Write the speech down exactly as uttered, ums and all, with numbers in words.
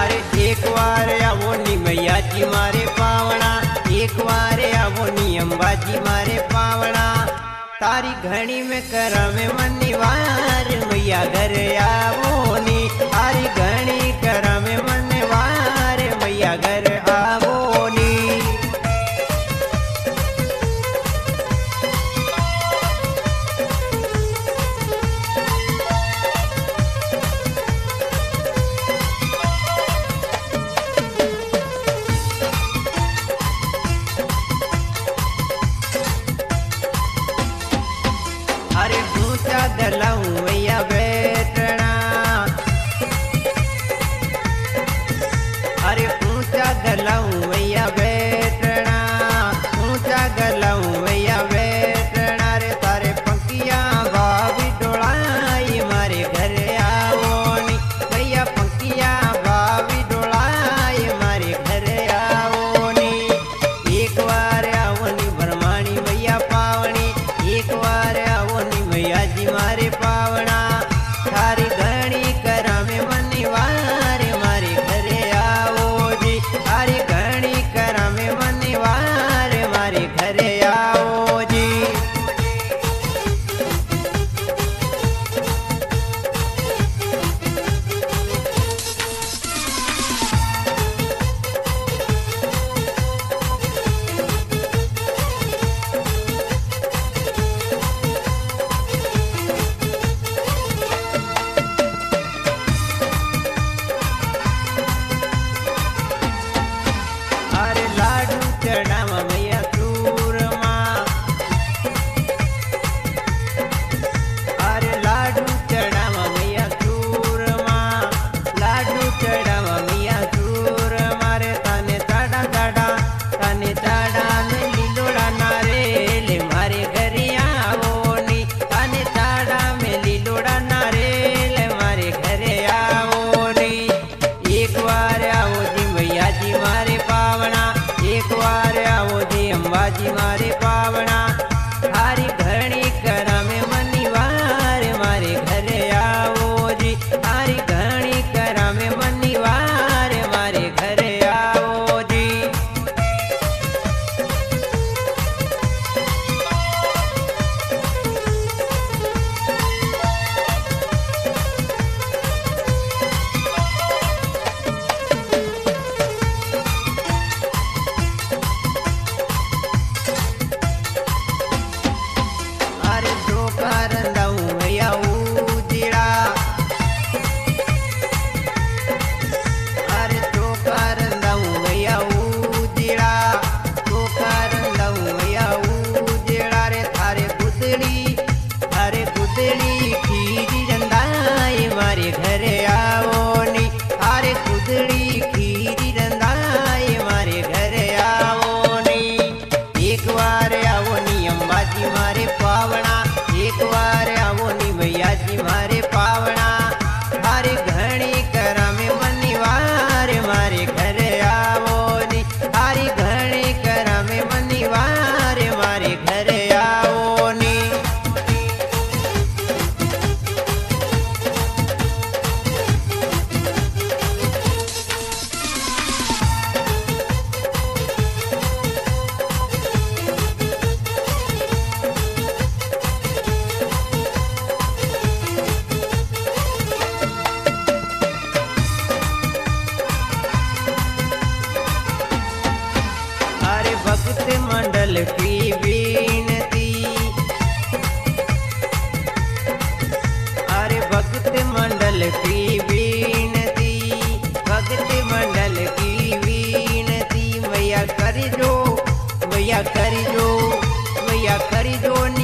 अरे एक बार आवो नी मैया जी मारे पावना, एक बार आवो नी अंबाजी मारे पावना। तारी घड़ी में करा में मनिवार मैया घर आवो नी, तारी घड़ी करा में मनिवार मैया घर आवो नी। अरे ऊंचा दलाऊं मैया बैठना, अरे ऊंचा दलाऊं मैया बैठना, ऊंचा गलाऊं मैया बैठना। रे तारे पंखिया भाभी डोलाई मारे घर आवो नी, भैया पंखिया भाभी डोलाई मारे घर आवो नी। एक बार आवो नी ब्रह्माणी मैया पावनी, एक बार आवो नी मैया जी मारे पावना। थारी घड़ी करा में मनिवार मारे घरे आओ जी, थारी घड़ी करा में मनिवार मारे घरे आओ जी। अरे लाडू चढ़ावा मैया चूरमा, अरे लाडू चढ़ावा मैया चूरमा, लाडू चढ़ावा मैया चूरमा। रे ताने चाड़ा चाड़ा ताने चाड़ा में लीलोड़ा नारेल मारे घरे आवो नी, ताने चाड़ा में लीलोड़ा नारेल मारे घरे आवो नी। एक बार आओ जी मैया जी मारे पावना, एक बार आवो जी अंबाजी मारे पावना। थारी घड़ी करा में मनिवार मारे घरे आओ जी, थारी घड़ी करा में मनिवार मारे घरे आओ जी। अरे धोखा रंदाऊं मैया उजड़ा, अरे धोखा रंदाऊं मैया उजड़ा, धोखा रंदाऊं मैया उजड़ा। रे थारे गुदड़ी, थारे गुदड़ी खीरी रंदाई मारे घरे आओ नी, थारे गुदड़ी खीरी रंदाई मारे घरे आओ नी। एक बार आवो नी अंबाजी मारे पावना, एक बार आवो नी मैया जी मारे पावना। थारे घड़ी करा में मनिवार मारे घरे आवो नी, थारी घड़ी करा में मनिवार मारे घरे आओ नी। अरे भक्त मंडल की बीनती, अरे भक्त मंडल की बीनती, भक्त मंडल की बीनती। मैया कर जो, मैया कर जो, मैया कर जो नी